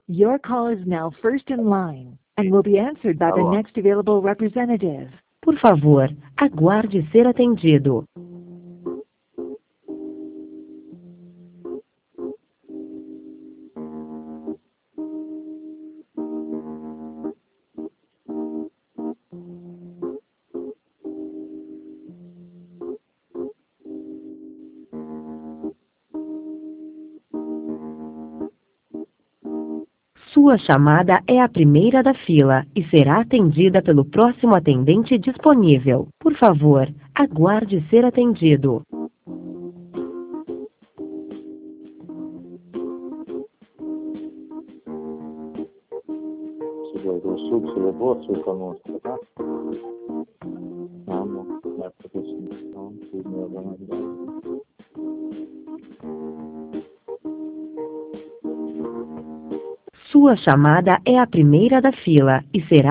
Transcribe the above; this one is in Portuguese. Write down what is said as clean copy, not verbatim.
Your call is now first in line and will be answered by the Alô? next available representative. Por favor, aguarde ser atendido. Sua chamada é a primeira da fila e será atendida pelo próximo atendente disponível. Por favor, aguarde ser atendido. Chegou o suco, você levou açúcar no tá? Não, não é porque não, fiz meu organizado. Sua chamada é a primeira da fila e será